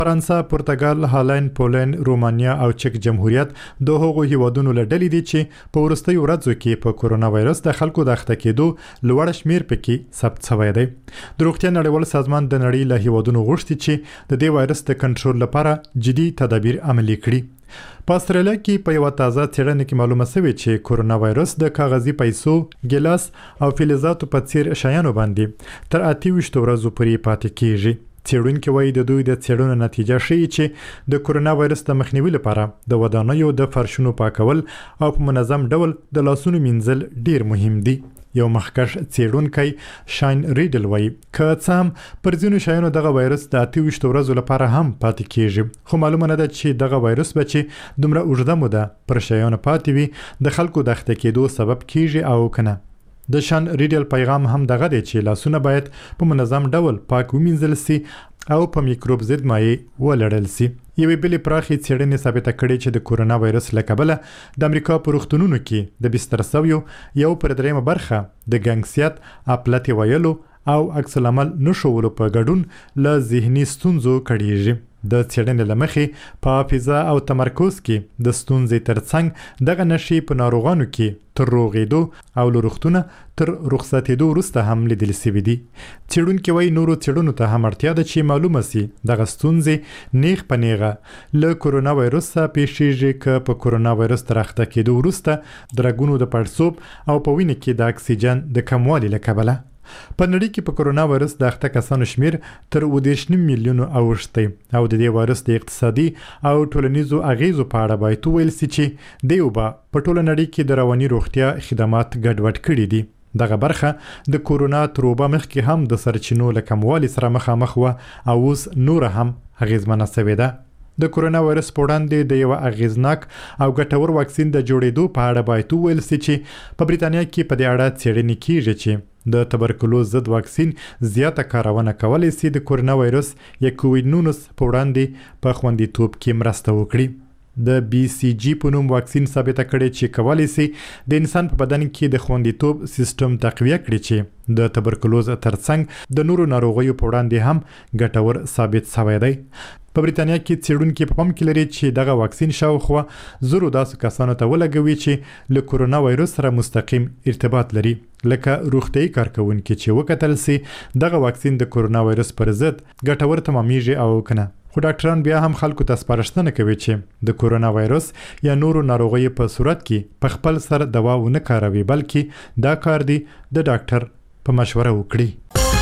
فرانسه، پرتګال، هالند، پولند، رومانیا او چک جمهوریت د هغو هیوادونو له ډلې دي چې په وروستیو ورځو کې په کورونا وایرس د خلکو د اخته کېدو لوړ شمیر پکې ثبت شوی دی. د روغتیا نړیوال سازمان د نړۍ له هیوادونو غوښتي چې د دې وایرس د کنټرول لپاره جدي تدابیر عملي کړي. په استرالیا کې په یو تازه څېړنه کې معلومه شوې چې کورونا وایرس د کاغذي پیسو، ګیلاس او فلزاتو په څیر شیانو باندې تر 28 ورځو پورې پاتې کیږي. څېړونکي وایي د دوی د څېړنو نتیجه ښیي چې د کورونا وایرس د مخنیوي لپاره د ودانیو د فرشونو پاکول او په منظم ډول د لاسونو مینځل ډیر مهم دي. یو مخکښ څېړونکی شاین ریډل وایي که څه هم پر ځینو شیانو دغه وایرس د 28 ورځو لپاره هم پاتې کیږي، خو معلومه نه ده چې دغه وایرس به چې دومره اوږده موده پر شیانو پاتې وي د خلکو د اخته کېدو سبب کیږي او کنه. د شان ریډل پیغام هم دغه دی چې لاسونه باید په منظم ډول پاک ومینځل سي او په میکروب ضد مایع ولړل سي. یوې بلې پراخې څېړنې ثابته کړې چې د کورونا وایرس له کبله د امریکا په روغتونونو کې د بستر شویو یو پر درېیمه برخه د ګنګسیت، اپلتې ویلو او عکس العمل نشولو په ګډون له ذهني ستونزو کړيږي. د څېړنې له مخې په حافظه او تمرکز کې د ستونزې ترڅنګ دغه نښې په ناروغانو کې تر روغېدو او له روغتونه تر رخصتېدو وروسته هم لیدل شوي دي. څېړونکي وایي نورو څېړنو ته هم اړتیا ده چې معلومه سي دغه ستونزې نیغ په نیغه له کورونا وایرس څخه پیښیږي که په کورونا وایرس تر اخته کېدو وروسته د رګونو د پړسوب او په وینې کې د اکسیجن د کموالي له کبله. په نړۍ کې په کورونا وایرس د اخته کسانو شمیر تر 19 میلیونو اوښتی او د دې وایرس د اقتصادي او ټولنیزو اغیزو په اړه باید وویل سي چې دیو به په ټوله نړۍ کې د رواني روغتیا خدمات ګډوډ کړي دي. دغه برخه د کورونا تروبه مخکې هم د سرچینو له کموالي سره مخامخ و او اوس نور هم اغیزمنه شوې ده. د کورونا وایرس په وړاندې د یو اغیزناک او ګټور واکسین د جوړېدو په اړه باید وویل سي چې په بریتانیا کې په دې اړه څېړنې کیږي چې د تبرکلوز ضد واکسین زیاته کارونه کولای سي د کورونا وایرس یا کووید-19 په وړاندې په خوندیتوب کې مرسته وکړي. د بی سی جی په نوم واکسین ثابته کړي چې کولای سي د انسان په بدن کې د خوندیتوب سیستم تقویه کړي چې د تبرکلوز ترڅنګ د نورو ناروغیو په وړاندې هم ګټور ثابت شوی دی. په بریتانیا کې څېړونکي په پام کې لري چې دغه واکسین شاوخوا 1000 داسې کسانو ته ولګوي چې له کورونا وایرس سره مستقیم ارتباط لري، لکه روغتیايي کارکونکي چې وکتل سي دغه واکسین د کورونا وایرس پر ضد ګټور تمامېږي او کنه. خو ډاکټران بیا هم خلکو ته سپارښتنه کوي چې د کورونا وایرس یا نورو ناروغیو په صورت کې په خپل سر دوا ونه کاروي، بلکې دا کار دی د ډاکټر په مشوره وکړي.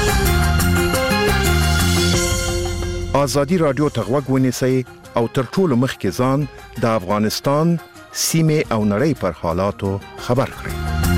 آزادی رادیو ته غوږ ونیسئ او تر ټولو مخکې ځان د افغانستان سیمې او نړۍ پر حالاتو خبر کړئ.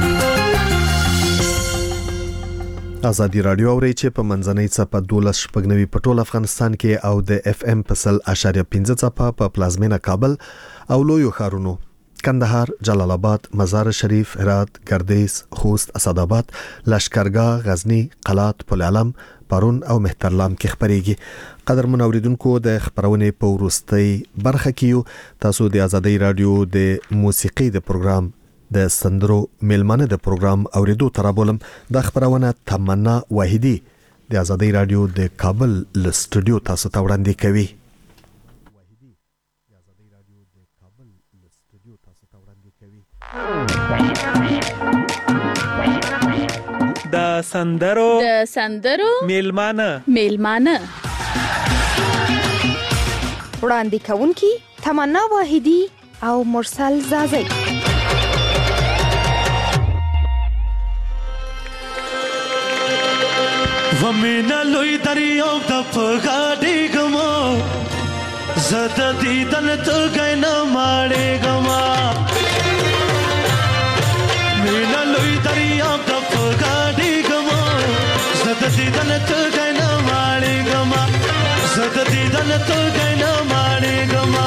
آزادی رادیو اوري چې په منځنۍ څپه 12.9 په ټول افغانستان کې او د اف ام په 0.5 څپه په پلازمینه کابل او لویو ښارونو کندهار، جلال آباد، مزار شریف، هرات، گردیز، خوست، اسداباد، لشکرګاه، غزنی، قلات، پل علم، پرون او مهترلام کې خبرېږي. قدرمن اوریدونکو د خبرونې په وروستۍ برخه کې تاسو د آزادۍ رادیو د موسیقي د پروګرام د سندرو میلمانه د پروګرام اوریدو ترابولم. د خبرونه تمنا واحدی د آزادۍ رادیو د کابل ل سټوډیو تاسو ته وړاندې کوي. د سندرو میلمانه وړاندې کوونکی تمنا واحدی او مرسل زازی. ومینا لوی دریاب د پغاډي ګمو زد دیدن ته غینا ماړې ګما مینا لوی دریاب د پغاډي ګمو زد دیدن ته غینا ماړې ګما زد دیدن ته غینا ماړې ګما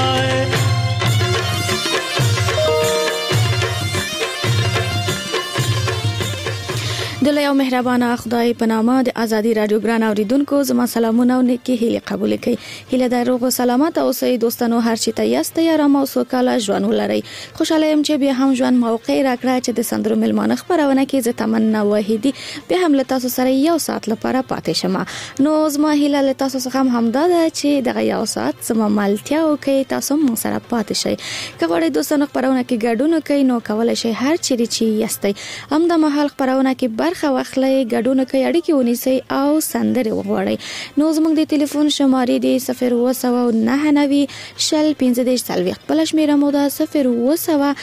د لوی او مهربانه خدای په نامه د ازادي رادیو ګران اوریدونکو زما سلامونه او نیکی هیله قبول کړئ. هیله د روغ او سلامت اوسئ دوستانو، هر چی ته یاست یا رام او سوکاله ژوند ولرئ. خوشاله يم چې بیا هم ژوند موقع راکړه چې د سندرو ملمانه خبرونه کې ز تمنا وحیدی به هم له تاسو سره یو ساعت لپاره پاتې شمه. نو زما هیله له تاسو څخه هم ده چې دغه یو ساعت زما ملتیا او کې تاسو مو سره پاتې شئ. که غواړئ دوستانو خبرونه کې ګډون وکړئ نو کولای شئ هر چیرې چې یاستئ هم د محل خبرونه کې برخه واخلئ، ګډون کوي، اړیکې ونیسئ او سندرې وغواړئ. نو زموږ د ټلیفون شمارې دی 09099 شل 15 سلويخت بل شمیره مو ده 090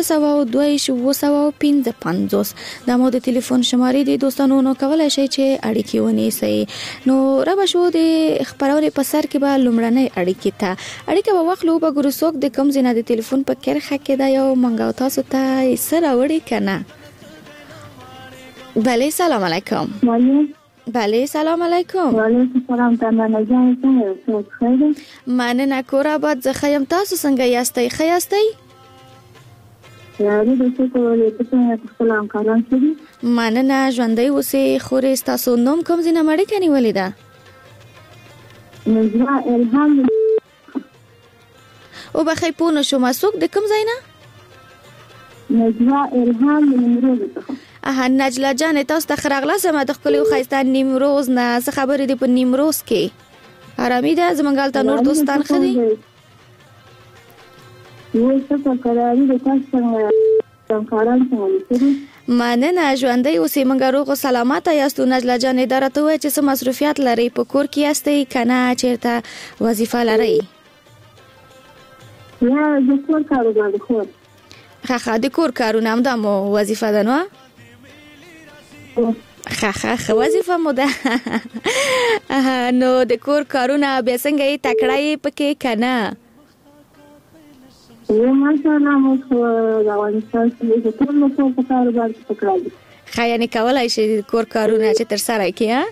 822 دا مو د ټلیفون شمارې دی دوستانو. نو کولای شئ چې اړیکې ونیسئ. نو را به شو د خبرونه په سر کې به لومړنۍ اړیکې ته اړیکه به واخلو به ګورو څوک د کوم ځای نه د ټلیفون په کرخه کې دا یو منګاو تاسو ته سره وړي کنه. بله سلام علیکم. بله سلام علیکم. وعلیکم السلام. تمنا جان څنګه خیر؟ مننه کور آباد زه خیم. تاسو څنګه یاستئ؟ ښه یاستئ؟ یاره د څه کولای ته سلام کاران شي. مننه ژوندۍ اوسئ. خورې تاسو نوم کوم ځای نه مړی کني ولیدا؟ نجوا الهام. او بخې پونه شو مسوک د کوم ځای نه؟ نجوا الهام نیمروز څخه. نجلا جان تاسو ته خرغله سم د خپل خیستان نیمروز نه څه خبرې دی په نیمروز کې؟ آرامي ده زمونږ ته نور دوستان خدي؟ یو څه کارانی د تاسو څنګه کاران څنګه؟ مننه ژوندۍ اوسئ. موږ روغ او سلامت یاستو. نجلا جان درته وای چې څه مصروفیات لري په کور کې یاستئ کنه چیرته وظیفه لري؟ یا د کور کارونه د خور. خخه د کور کارونه هم د مو وظیفه ده نو؟ خخه وظیفه مو ده. نو د کور کارونه به څنګه یې تکړه پکې کنه؟ یو ماشاءالله مو د افغانستان څخه ټول نو په کاروبار کې تکړه دي. خیانه کولای شي کور کارونه چې تر سره کړي ها؟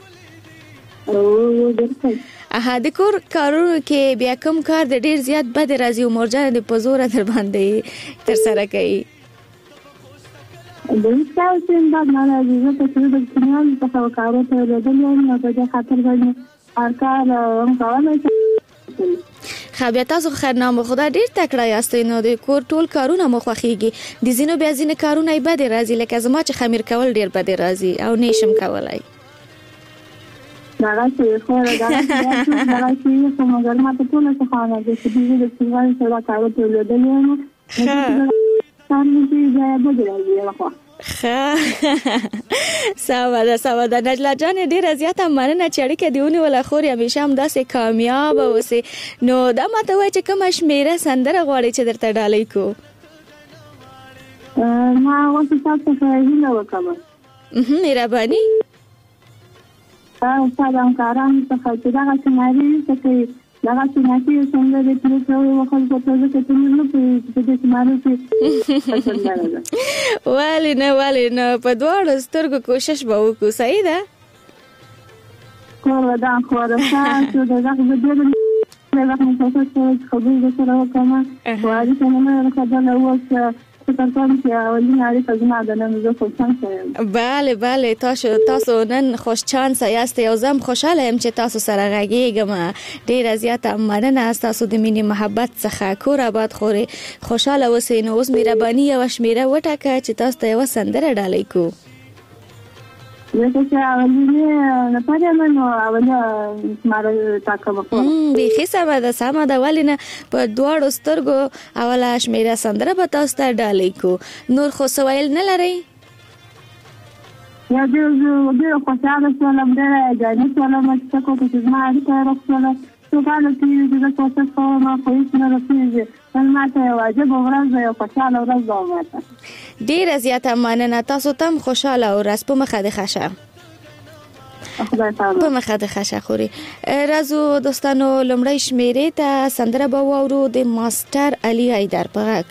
او درته د کور کارونو کې بیا کوم کار د ډیر زیات بد راځي او مرجان د پزور در باندې تر سره کوي؟ د انسان څنګه نه راځي چې د کلیوال په کارو ته ودرېږي نو په دې خاطر باندې هر کار هم کولای شي. خبیا تاسو خیرنامه خدا ډیر تکړه یاستئ. نو د کور ټول کارونه مو خوښیږي. د زینو بیا زینې کارونه یې بد راځي لکه زما چې خمیر کول ډیر بد راځي او نشم کولای. دا چې خو دا چې کومه ګرمه ته ټول څه خانه د دې د کلیوال سره کارو ته ودرېږي نو سوا ده نجلا جان ډیره زیاته مننه چې اړیکه دیونه ولا خوري همیشه هم داسې کامیاب اوسې. نو دا ماته وای چې کوم شمیره سندره غواړي چې درته ډالۍ کو؟ ما وڅ تاسو ته هیله وکړم. مهرباني. سلام کاران څخه چې دا څنګه چې لږه سنتي څنګه د تاسو وخت په توګه چې نو په دې سمانه کې والینه په دوړو سترګو کوشش به وکړو. صحیح ده؟ کور ودا خو راځه چې دا غو دې نه راځم تاسو ته خبرې سره وکم. وایي چې نو راځه نو وڅ بله تاسو نن خوش چانس یاست. او زم خوشاله يم چې تاسو سره غږیږم. ډیره زیاته مننه تاسو د مینې محبت څخه. کور آباد خوري خوشاله اوسئ. نو اوس مهرباني او شمیره وټاکه چې تاسو ته یو سندره ډالۍ کو. بیخي سمه ده ولینه په دوړو سترګو اوله شمیره سندره به تاسو ته ډالۍ کو. نور خو سوال نه لرئ؟ یا دې خوشاله شولم ډېره جانې شولم چې کوم څه ما اړیکه راځوله څو کاله چې د تاسو سره ما په هیڅ نه رسیږي. ما ته واجب ورځ یو خوشاله ورځ وماته. ډیره زیاته مننه. تاسو تم خوشاله او راس په مخه د خشه په مخه د خشه خوري. راځو دوستانو لمړی شمیرې ته سندره به واورو د ماستر علي حیدر په غږ.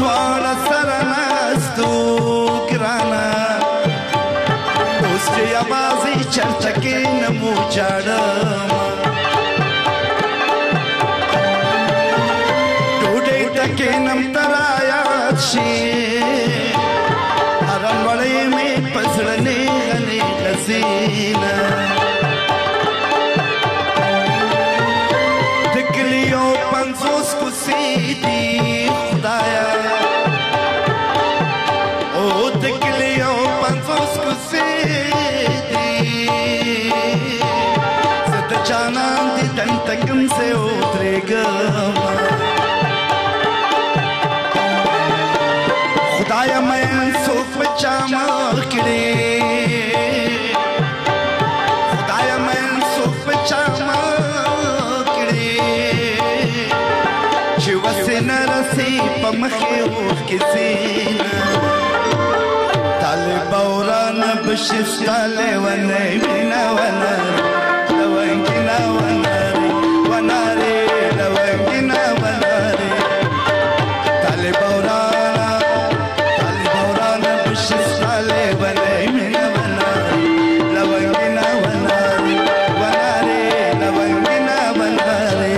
دواړه سره ناستو ګرانه اوس چې یوازې چرته کښېنم وچاړم ډوډۍ ته کښېنم ته رایاد شي هره لوړۍ مې په زړه نیغه نیغه ځینه د کلیو 50 کوڅې دي خدایا او د کلیو 50 کوڅې دي زه د جانان دیدن ته کوم ځای ودرېږم خدایا مین څوک په چا مخ کړې خدایا مین څوک په چا مخ کړې چې وسې نه رسي په مخې اوښکې ځینه طالبه ورانه بشي ستا لیونی مینه ونارې لونګینه ونارې ونارې لونګینه ونارې طالبه ورانه بشي ستا لیونی مینه ونارې لونګینه ونارې ونارې لونګینه ونارې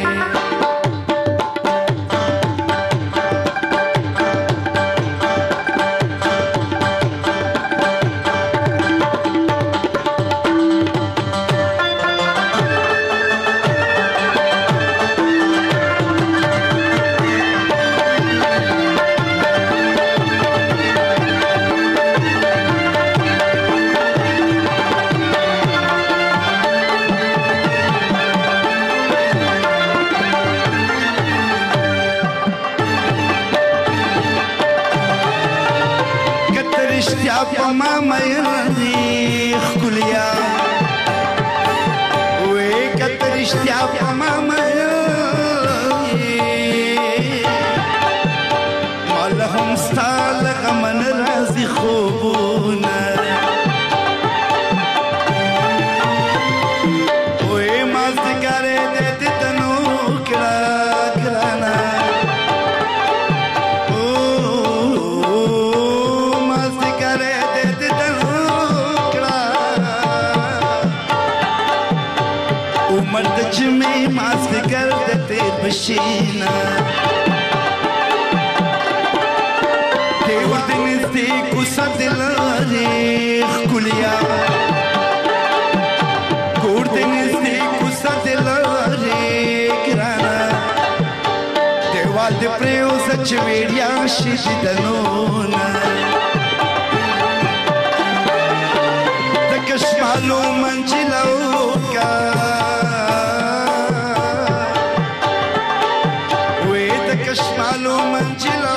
Shina Devar deniz de kusa dilare khulya Kur deniz de kusa dilare grana Deval de preo sachveria shidanona Takashmalu manjilauka کشمالو منجلو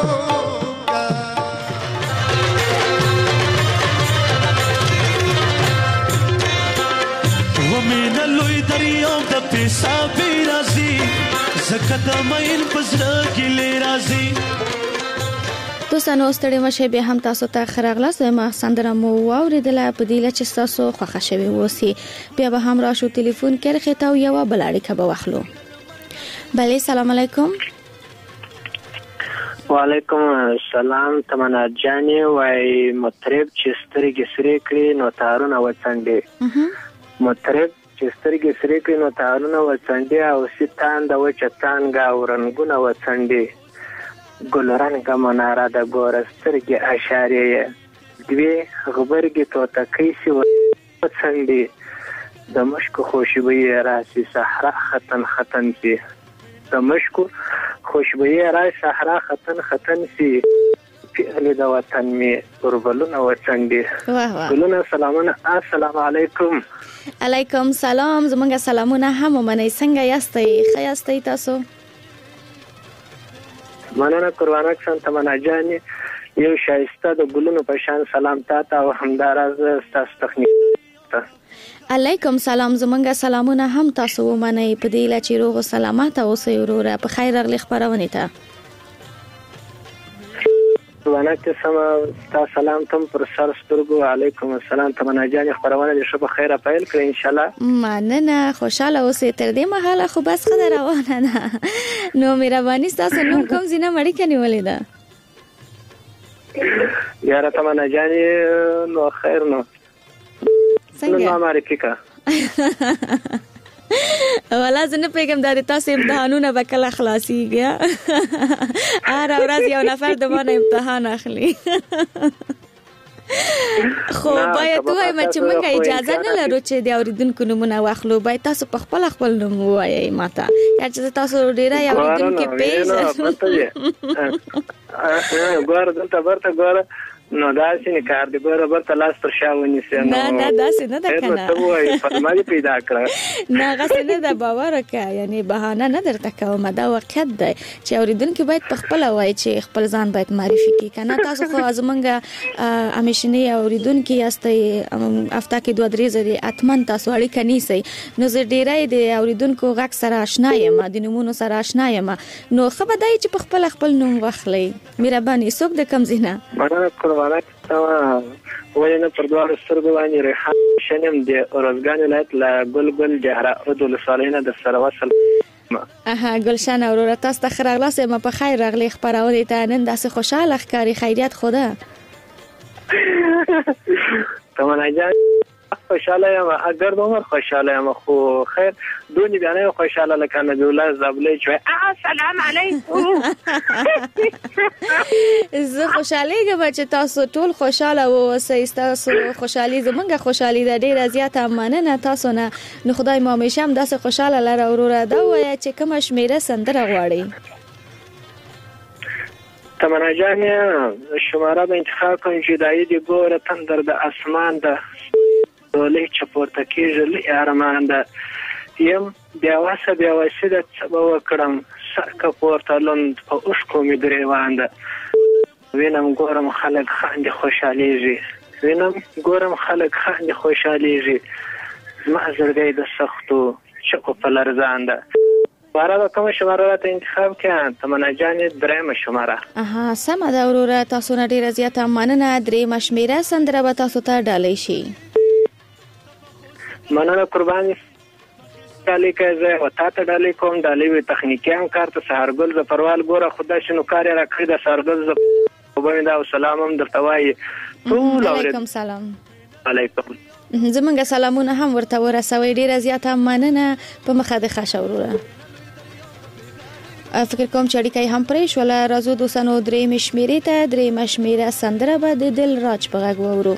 ومن لوی دریاب د پیسابی رازی زکه د مین پزړه کې لې رازی دوستانو ستړي مشه به هم تاسو ته خراغلاس ما سندره مو اوریدله په دې لچ تاسو خوښه شوي وسی بیا به هم راشو ټلیفون کې خطا یو بلاړی کبه واخلو بله سلام علیکم وعلیکم السلام تمنا جانې وای مطرب چې سترګې سرې کړې نو تارونه وڅنډې مطرب چې سترګې سرې کړې نو تارونه وڅنډې او ستان د وچتانګه ورنګونه وڅنډې ګلرنګه مناره د ګور سترګې اشاریه دوی غبرګې توتکې سی وڅنډې د مشک خوشبوئی راسي صحرا ختن ختن سی د مشک خوشبوئی رای صحرا ختن ختن سی پیاله د وطن می قربلونه وڅنډې ګلونه سلامونه السلام علیکم علیکم سلام زمونږ سلامونه هم منئ څنګه یاستئ ښه یاستئ تاسو مننه قربانه کسان تمنا جانې یو شایسته د ګلونو په شان سلام تاته او همداراز ستاسو تخنیک علیکم سلام زمونږ سلامونه هم تاسو ومنئ په دې لچې روغ او سلامت اوسئ وروره په خیر راغلی خپرونې ته قربانات سم تاسو سلام تم پر سر سترګو علیکم السلام تمنا جان خبرونه دې شپه خیره پیل کړئ ان شاء الله. مننه خوشاله اوسئ تر دې مهاله خو بس خبر روانه نه نو مهرباني تاسو نوم کوم زینه مړی کني ولیدا یاره تمنا جان نو خیر نو څنګه نو امریکا ولا زنه پیغام د تاسو امتحانونه وکړه خلاصيږي اره ورځ یو نفر د باندې امتحان اخلي خو باید دوی چې موږ اجازه نه لرو چې د اوریدونکو نومونه واخلو باید تاسو په خپل نوم ووایئ ماته یا چې تاسو ډیره اوریدونکو پیژنئ ګور دلته ورته ګور نو دا سینه کار دی برابر تلاش پر شاونی سي نه دا سینه ده کنه ته وای فرمایي پیدا کړ نه غسنه ده باور وکړه یعنی بهانه نه درته کوم دا واقعیت دی چې اوریدونکو باید په خپل وای چې خپل ځان باید معرفي کړي کنه تاسو خو ازمنګه همیشنی اوریدونکو یاستئ هفته کې 2-3 ځله اتمن تاسو اړیکه نیسئ نو زه ډیرای د اوریدونکو غږ سره آشنا یم د نمونه سره آشنا یم نو خبر دی چې په خپل نوم واخلئ مهرباني څوک د کم زینه وانا ولنه پر دوه سترګو باندې ریحان شنم د اورزګان ولایت لا ګلګل جهره ردول صالحینه د سره وصل ګلشن اورور تاسو ته خراغلاس ما په خیر راغلی خبرونه ته نن داسې خوشاله ښکاری خیریت خوده تمنا جان خوشاله یم اگر عمر خوشاله یم خو خیر دونی بیانې خوشاله لکه نبی الله زبلې چې السلام علیکم زه خوشاله یم چې تاسو ټول خوشاله اوسئ تاسو خوشحالي زمونږه خوشحالي ده ډیره زیاته مننه تاسو نه نو خدای مو همیشه هم داسې خوشاله لره وروره دا وایي چې کوم شمیره سندره غواړي تمنا جان شماره به انتخاب کړئ چې دایې دی ګوره تندر د اسمان ده ولې چپورته کېږي لې ارمان ده یم بیا واسه د څه به وکړم سرکه پورته لوند په اوښکو مې ګریوان ده وینم ګورم خلک خاندي خوشحالیږي زما زړګی د سختو چکو په لرزان ده بارا کوم شماره راته انتخاب کړه تمنا جان درېمه شماره سمه ده وروره تاسو نه ډیره زیاته مننه درېمه شمیره سندره به تاسو ته ډالۍ شي مننه قرباني ډالۍ کوي او تاسو ډالۍ کوم ډالۍ وي تخنیکی هم کارته سهارګل زفروال ګوره خدای شنو کار راکړي د سهارګل زفروال او سلام هم درته وایي علیکم سلام علیکم زمونږ سلامونه هم ورته ورسوي ډیره زیاته مننه په مخه د خښوروره فکر کوم چې اړیکه هم پرې شوله راځو دوستانو درېمې شمیرې ته درېمه شمیره سندره به د دل راج په غږ واورو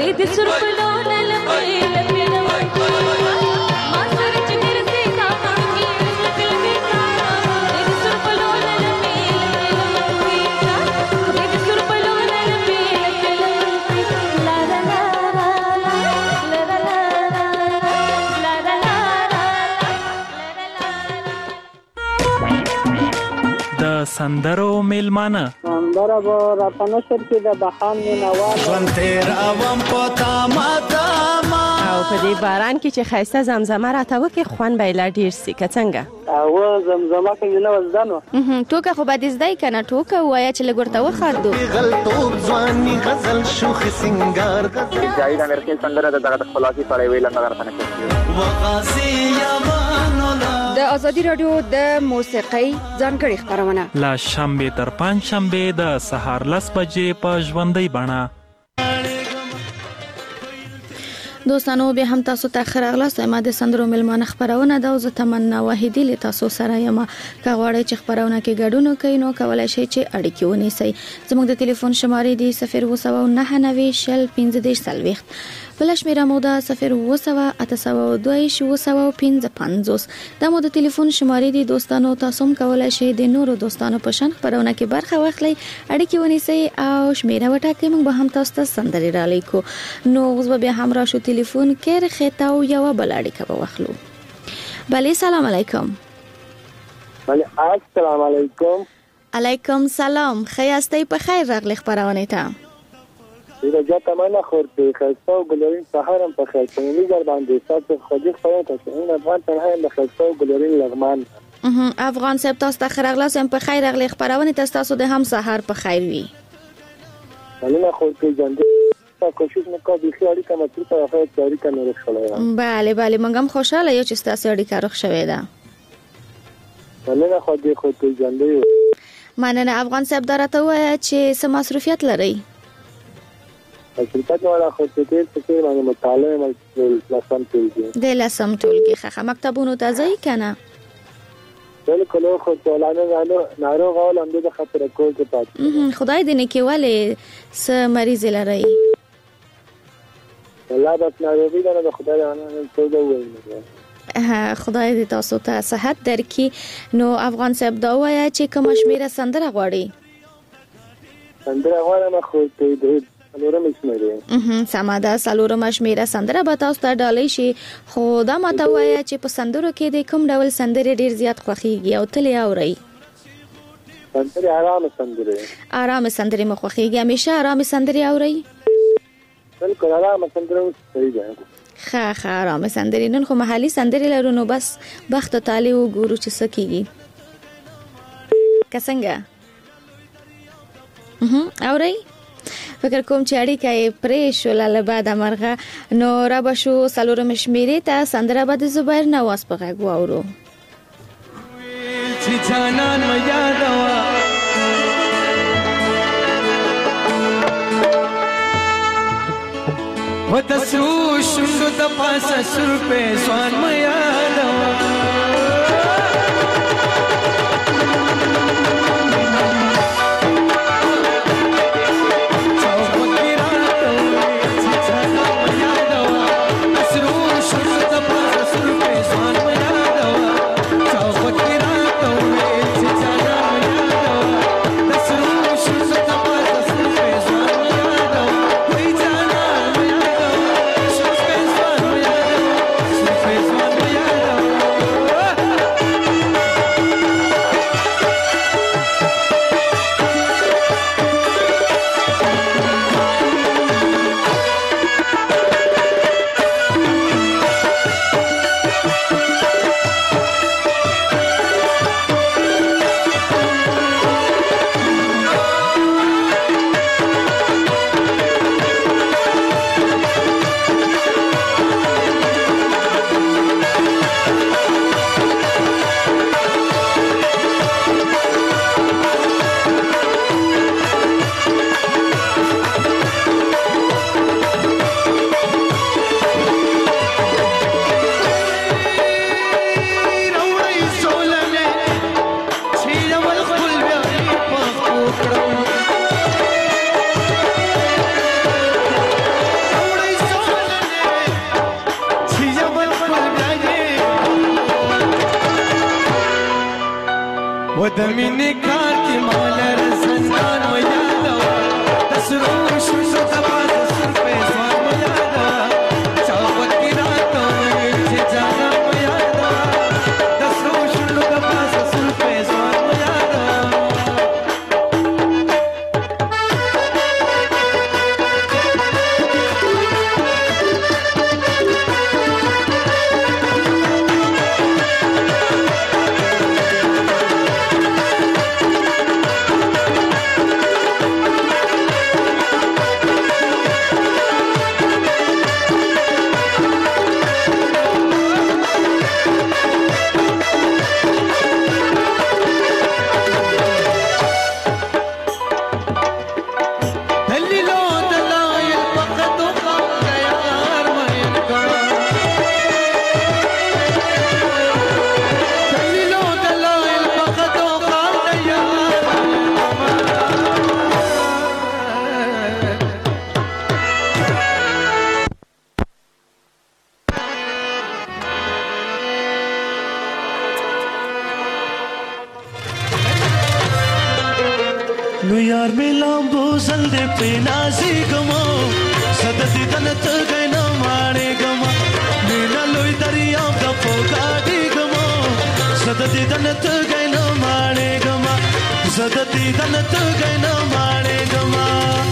سندرو میلمانه سندره به راته نشر کې د بهان مینوال ژوند تېروم په تامه تامه او په دې باران کې چې ښایسته زمزمه راته وکړي خوند به یې لا ډېر سي که څنګه او زمزمه کې نه وزدان و ټوکه خو به دې زده یې که نه ټوکه ووایه چې لږ ورته وخاندو غلطوب ځواني غزل شوخ سنگار جاوید امرخیل سندره د دغه خلاصي سړی ویل نه راته نه وقاسي یمانولا د ازادي رادیو د موسیقۍ ځانګړي خبرونه لا شنبه تر پنځ شنبه د سهار 10 بجې په ژوندۍ بڼه. دوستانو به هم تاسو ته خراغلاست ما د سندرو ملمانه خبرونه د اوس تمنا واحدی له تاسو سره یم که غواړئ چې خبرونه کې ګډون وکړئ نو کولای شئ چې اړیکې ونیسئ. زموږ د ټلیفون شمارې دی 0299015 بل شمیره مو ده 0280255 دا مو د ټلیفون شمارې دی. دوستانو تاسو هم کولای شئ د نورو دوستانو په شان خبرونه کې برخه واخلئ اړیکې ونیسئ او شمیره وټاکئ موږ به هم تاسو ته سندرې را لیکو. نو اوس به هم راشو ټلیفون کې رخته او یو بل اړیکه به واخلو. بله سلام علیکم. بله السلام علیکم. علیکم سلام. خیاسته په خیر راغلی خبرونه ته. دا جاته منه خورته خاصه او ګلورین سهارم په خیر کومې در باندې تاسو خودي خپل تاسو ان افغان تنها د خاصه او ګلورین لغمان افغان صاحب تاسو ته خیرغلاس هم په خیر راغلی خبرونه تاسو د هم سهار په خیر وي. منه خورته جنده کوشش وکړه د خیالي کمه تر طرفه جاری کنه رخصله. بله بله موږ هم خوشاله یو چې تاسو اړیکه رخ شوې ده. منه خورته جنده مننه افغان صاحب درته وایي چې سم مصروفیت لري. شرکت والا خورته کې څه باندې مطالعه لسم ټولګي د لسم ټولګي ښه مکتبونو ته ځئ کنه؟ بالکل خو ټولانه ناروغ او لمده د خطر کول کې پاتې. خدای دې نه کې ولې س مریض لري. الله بس ناروغي نه د خدای نه څه وایي. خدای دې تاسو ته صحت درکړي. نو افغان صاحب دا وایي چې کوم شمیره سندره غواړي؟ سندره غواړم خو ته سلورم شمیره. سماده سلورم شمیره سندره به تاسو ته ډالۍ شي. خو دا ماته وایي چې په سندرو کې د کوم ډول سندرې ډیر زیات خوښیږي او تل یې اورئ؟ سندرې آرام سندرې. آرام سندرې مو خوښیږي؟ همیشه آرام سندرې اورئ؟ بالکل آرام سندرې صحیح ده. ښه آرام سندرې. نن خو محلي سندرې لرو نو بس بخت تعالی وګورو چې څه کیږي. که څنګه؟ اورئ؟ فکر کوم چې اړیکه یې پرې شو له بعد مرغه. نو را به شو سلورم شمیرې ته سندره به د زبیر نواز په غږ واورو. چې جانان مې یادوا وتسرو شوندو د پاسه سر په ځوان مې یادوا و د مینې کار کې مال رسندان و یادا د سرو شوشو د باز سر په ځوان و یادا چاوت کې راته چې جانا و یادا د سرو شوشو د باز سر په ځوان و یادا نو یار میلام بوزل دے پی نازی گما صدتی دنت گینا مانے گما مینا لوی دریاب دا پوکا دی گما صدتی دنت گینا مانے گما صدتی دنت گینا مانے گما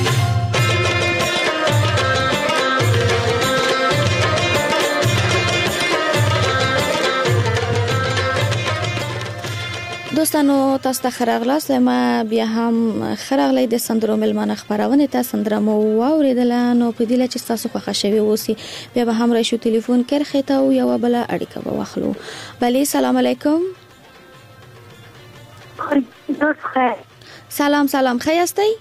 دوستانو تاسو ته خراغلاست ما بیا هم خراغلی د سندرو ملمانه خبرونه ته سندره مو واوریدل نو په دې لچ تاسو خوښ شوي اوسي بیا به هم راشو ټلیفون کرخه ته او یو بل اړیکه به واخلو بله سلام علیکم سلام خیاستی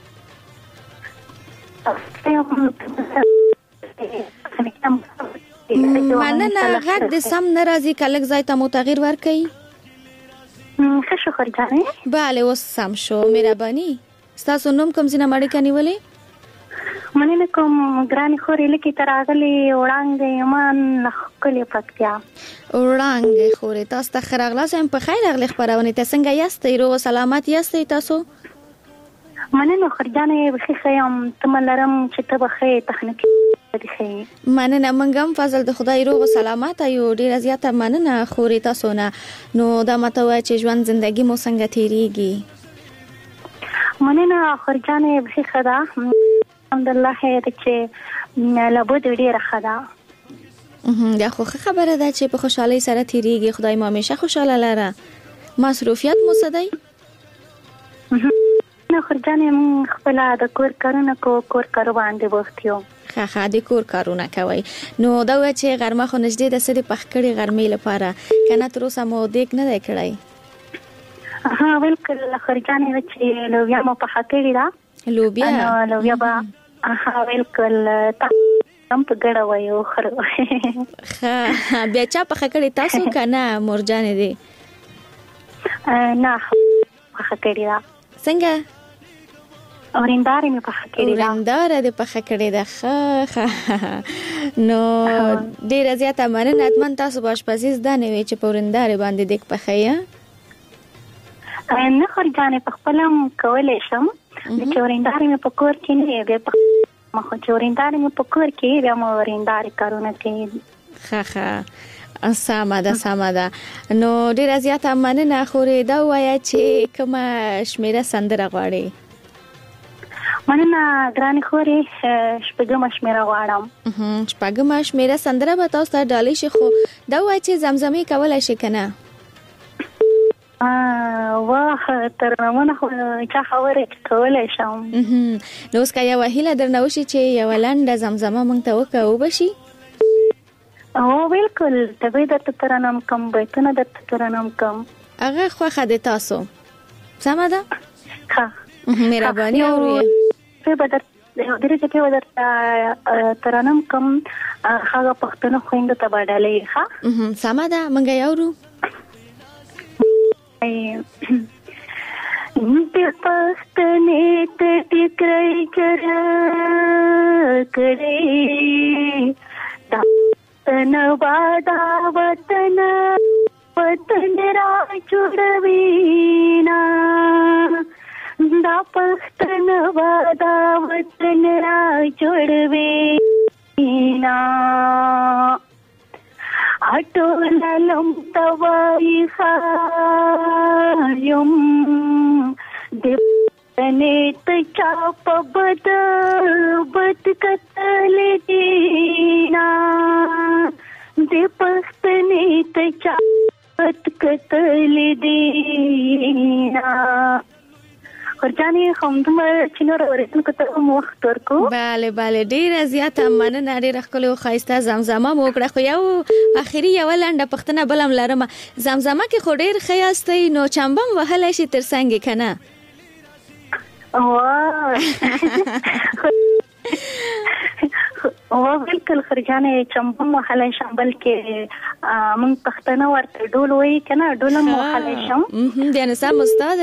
مننه غږ د سم ناراضي کلک ځای ته مو تغییر ورکړئ ښه شو خرجانه بله اوس سم شو مهرباني ستاسو نوم کوم ځینه مړی کني ولې مننه کوم ګرانې خورې لکه تراغلي وړاندې ایمان خپلې پکتیا وړاندې خورې تاسو ته خراغلاس هم په خیر اغلی خبرونه ته څنګه یاستئ روغ سلامت یاستئ تاسو مننه خرجانه بخي خیم تملرم چې ته بخي تخنیکی دخي مننه منګم فضل د خدای روغ سلامت یو ډیر زیاته مننه خورې تاسو نه نو دا متوه چې ژوند زندگی مو څنګه تیریږي مننه خرجانه بخي خدا الحمدلله چې لابد ډیر خدا دا خو خبره ده چې په خوشحالي سره تیریږي خدای مو همیشه خوشاله لره مصروفیت مو سدی نه خرجانه خپل د کور کارونه کور کارو باندې وختیو خا د کور کارونه کوي نو دا و چې غرمه خو نږدې د سړي پخکړې غرمې لپاره کنه تر اوسه مو دیک نه دی کړی ها بالکل خرجانه چې لوبیا مو پخکړې دا لوبیا با ها بالکل تم په ګډه وایو خره ها بیا چا پخکړې تاسو کنه مرجانې دی نه پخکړې دا څنګه اورندار می په خکړې ده اورندار د په خکړې ده نو ډیر زیاته مننه اتمن تاسو باشپزیز دا نه وی چې په اورندار باندې دک پخیا نه خرجانه په خپلم کولې شم چې اورندار می په کور کې نه دی په مخ چې اورندار می په کور کې بیا مو اورندار کارونه کوي سامه ده نو ډیر زیاته مننه خورې دا وایا چې کومه شمیره سندره غواړي مننه ګرانې خورې شپږم شمیره غواړم شپږم شمیره سندره به تاسو ته ډالۍ شي خو دا وای چې زمزمې کولای شي کنه واه ترنمونه چا خبره کولای شم نو اوس که یو هیله درنه وشي چې یو لنډه زمزمه مونږ ته وکړو بشي بالکل طبیعي د ترنم کم بیتونه د ترنم کم هغه خوخه د تاسو سمه ده ها مهرباني اوري په بدر درې چې ودر ترنم کم هغه پښتنو خويند ته باندې ښه سمه ده مونږ یاورو په پښتنې ته ټکرای کړې وطن وادا وطن را جوړوي نا پښتنه وادا وطن را جوړوي نا اټول لم توای خایم د پنيت چاپ بد کتل دینا د پښتنې ته چاپ کتل دینا ورجاني هم دمر چینور ورته کوته وخت ورکو bale ډیر زیات مننه ډیر خپل خایسته زمزمه موکړه خو یو اخیری یو لنډه پښتنه بلم لرم زمزمه کې خو ډیر خیاستي نو چمبم وهله شي تر څنګه کنه او بالکل خرجانه چمبم وهله شامل کې من پښتنه ورته ډول وای کنه ډولم وهله شم د نسام استاد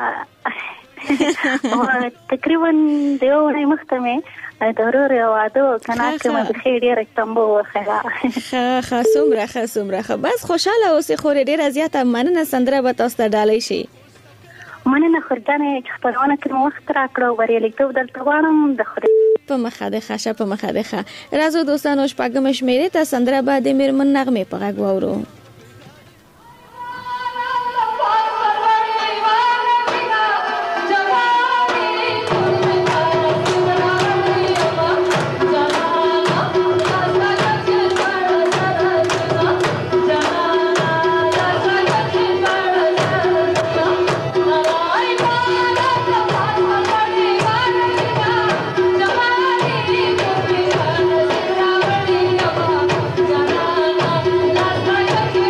تقریبا دیو مختمه ضروري واده کنه کوم د خیر ډیر چمبو وخره خاصومره بس خوشاله اوسې خو ډیر زیات مننه سندره به تاسو ته ډالۍ شي مننه خرجانه چې خبرونه کوم وخت راکړو بریالیتوب دلته غواړم د خدای په مخه ده راځو دوستانو شپږم شمیرې ته سندره به د میرمن نغمه په غږ واورو Thank you.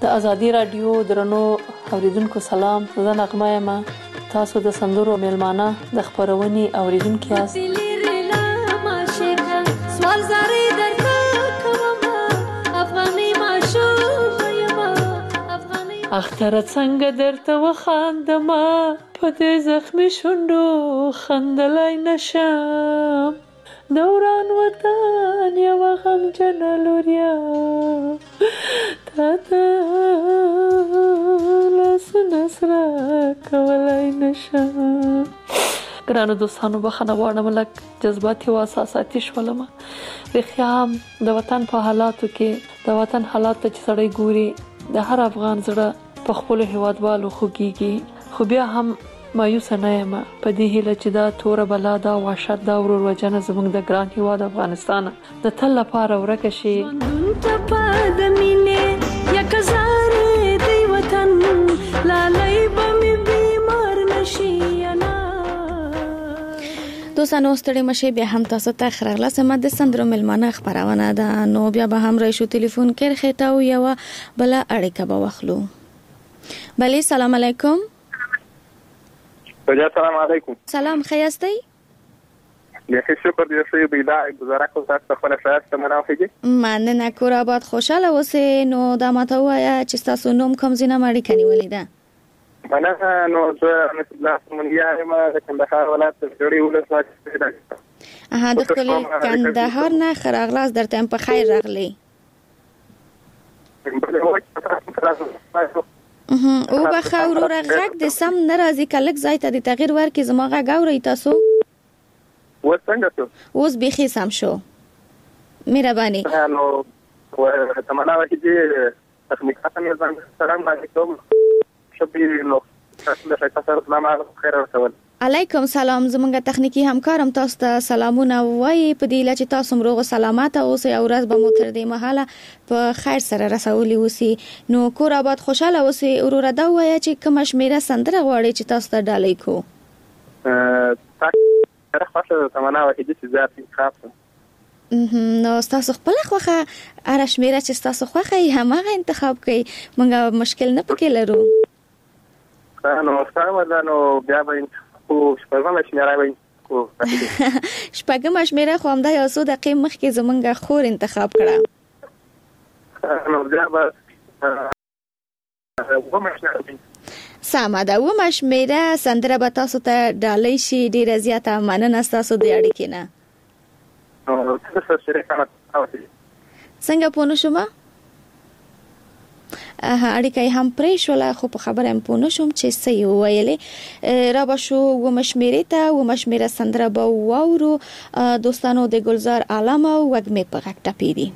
د ازادي رادیو درنو اوریدونکو سلام. زه نغمه یم. تاسو د سندرو میلمانه د خبرونې اوریدونکو یاست. سوال زری درته کوم افغاني ماشوم یم افغاني اختر څنګه درته وخاندم په دې زخمي شونډو خندلای نشم دوران وطن یو غمجن لوریا تا لاسونه سره کولای نشم. ګرانو دوستانو بخښنه غواړم لږ جذباتي او احساساتي شولم. رښتیا هم د وطن په حالاتو کې د وطن حالات ته چې سړی ګوري د هر افغان زړه په خپلو هیوادوالو خوږیږي. خو بیا هم مایوسه نه یم په دې هیله چې دا توره بلا دا وحشت دا ورور وجنه زموږ د ګران هیواد افغانستان د تل لپاره ورکه شي. دوستانو ستړي مشه بیا هم تاسو ته خرغله سم د سندرو ملمانه خبرونه ده. نو بیا به هم راشو ټلیفون کې خته او یو بل اړیکه به واخلو. بله سلام علیکم. السلام علیکم. سلام خیاستی؟ یخی شکر دیسی بیدای گزارک و تاست خونه شایست منافقی؟ مننه کور آباد خوشحال اوسه. نو دا ماته وایا چې تاسو نوم کوم زینه مړی کني ولیده؟ مننه. نو زه الله سمونیا یم د کندهار ولایت د جوړي ولسواکۍ ده. د خپل کندهار نه خراغلاس درته په خیر راغلی. او به خاورو غږ د سم ناراضي کلک ځای ته د تغییر ورکې زما غږ اوري تاسو؟ اوس څنګه شو؟ اوس بيخي سم شو. مهرباني. نو تمنا وکړئ چې تخنیکات مې ځان سلام علیکم. شبیر نو تاسو ته سلام علیکم. علیکم سلام. زمونږ تخنیکی همکارم تاسو ته سلامونه وایي په دې لچ تاسو مروغ سلامات اوسئ او ورځ به مو تر دې مهاله په خیر سره رسولي اوسئ. نو کور آباد خوشاله اوسئ. ورور دا وایي چې کوم شمیره سندره غواړي چې تاسو ته ډالۍ کو. تاسو خاصه تمنا وکړئ چې زیات انتخاب. نو تاسو خپل خوخه اره شمیره چې تاسو خوخه یې همغه انتخاب کړئ. مونږ مشکل نه پکې لرو. نو نو بیا به شپږم شمیره وای کو شپږم شمیره خو هم د یو څو دقیقې مخکې زمونږ خور انتخاب کړه. نو بیا به سمه ده. ومه شمیره سندره به تاسو ته ډالۍ شي. ډیره زیاته مننه ستاسو د اړیکې نه. څنګه پوه شوم؟ اړیکه هم پرې شوله خو په خبره هم پوه نشوم چې څه یې وویلې. را به شو ومه شمیرې ته. ومه شمیره سندره به واورو. دوستانو د ګلزار عالم او وږمې په غږ ټپې دي.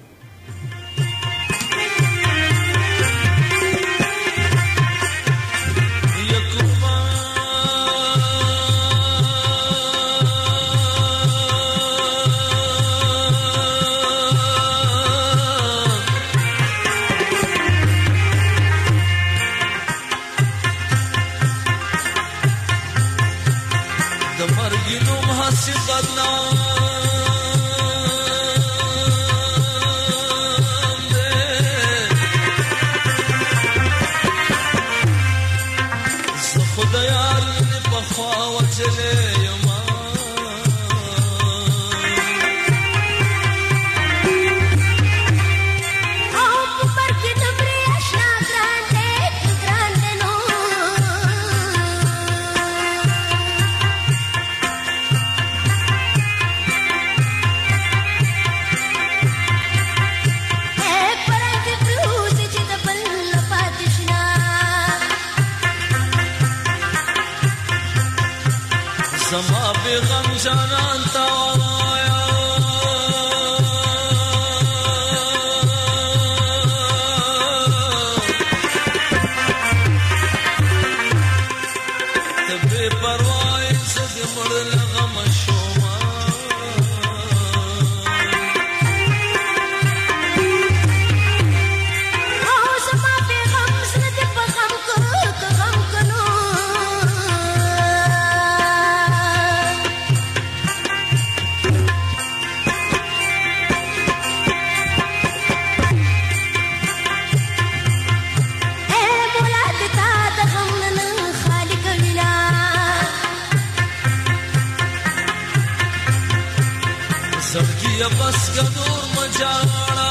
بیا بس کا نور مجاړه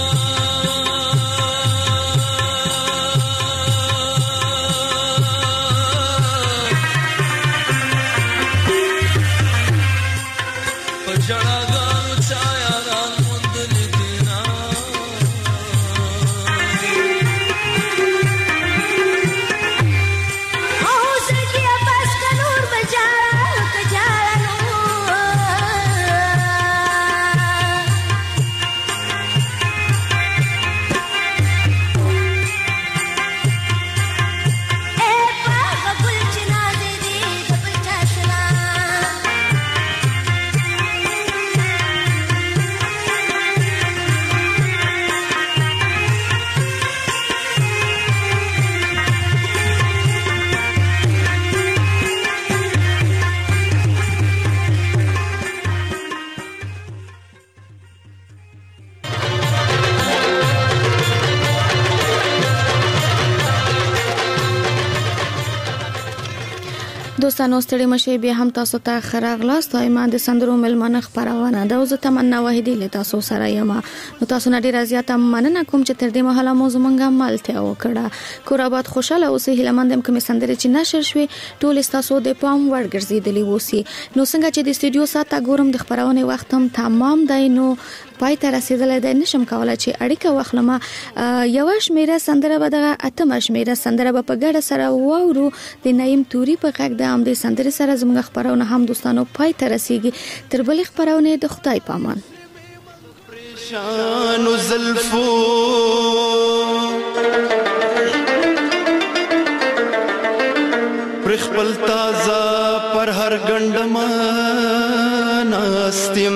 دوستانو ستړي مشه بیا هم تاسو ته خراغلاست ایمان د سندرو ملمنه خبرونه ده زه تمنا وحیدی له تاسو سره یم نو تاسو نه ډیر زیاته مننه کوم چې تر دې مهاله مو زمونږه مالته وکړه کورابات خوشاله اوسې هیلمندم کوم سندري چې نشر شوي ټول تاسو د پام ور ګرځیدلی وسی نو څنګه چې د استودیو ساته ګورم د خبرونه وخت هم تمام دی نو پای ته رسیدل د نشم کولای چې اړیکه واخلم یو شمیره سندره به د اتم شمیره سندره به په ګډه سره وورو د نایم توري په غږ د ام د سندره سره زموږ خبرونه هم دوستانو پای ته رسیږي تر بل خبرونه د خدای پامان پریشان زلفو پر خپل تازه پر هر ګندما ناستم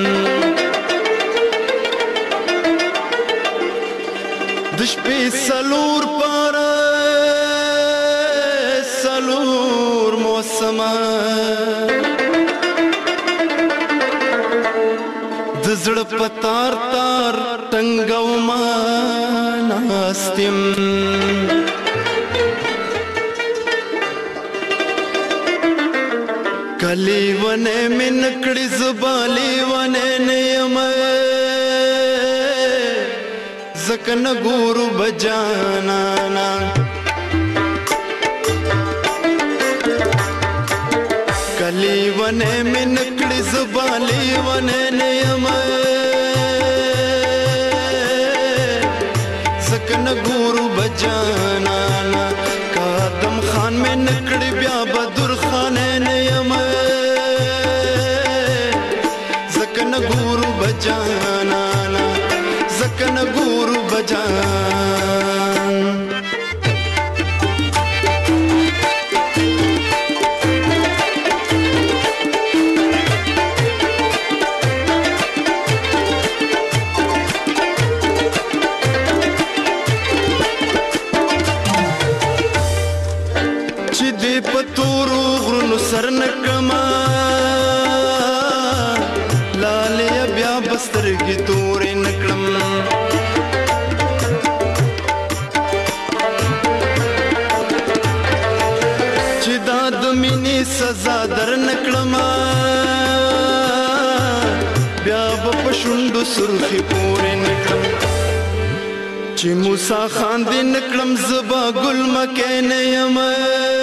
دش په سلور پر سلور موسم د زړه پتار تار ټنګو ما ناستم کلی ونه من کړي زبالي ونه نیم زکن ګورو بجانا کلی ونه من کړي زبالي ونه نیم زکن ګورو بجانا کادم خان من کړي بیا بدر خان نیم زکن ګورو بجانا زکن ګورو بجان چې دې پتورو غرونو سر نکما لالیا بیا بسترګي تورې نکړم چې دا د مینې سزا در نکړم بیا په شونډو سرخي پورې نکړم چې موسی خان دې نکړم زبا ګل مکه نه یم